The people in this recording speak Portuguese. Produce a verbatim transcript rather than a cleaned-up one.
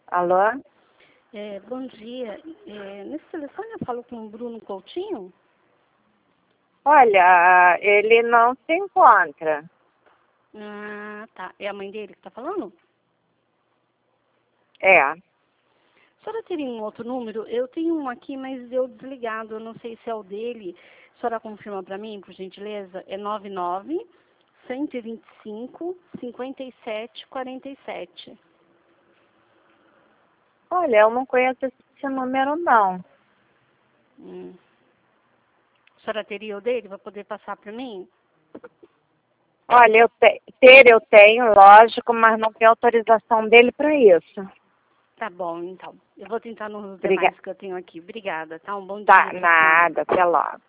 Alô? É, bom dia. É, nesse telefone eu falo com o Bruno Coutinho? Olha, ele não se encontra. Ah, tá. É a mãe dele que tá falando? É. A senhora teria um outro número? Eu tenho um aqui, mas deu desligado. Eu não sei se é o dele. A senhora confirma para mim, por gentileza? É nove nove, cento e vinte e cinco, cinquenta e sete, quarenta e sete. Olha, eu não conheço esse número, não. Hum. A senhora teria o dele para poder passar para mim? Olha, eu te... ter eu tenho, lógico, mas não tenho autorização dele para isso. Tá bom, então. Eu vou tentar nos Obriga... demais que eu tenho aqui. Obrigada, tá? Um bom Tá, dia pra senhora. nada, até logo.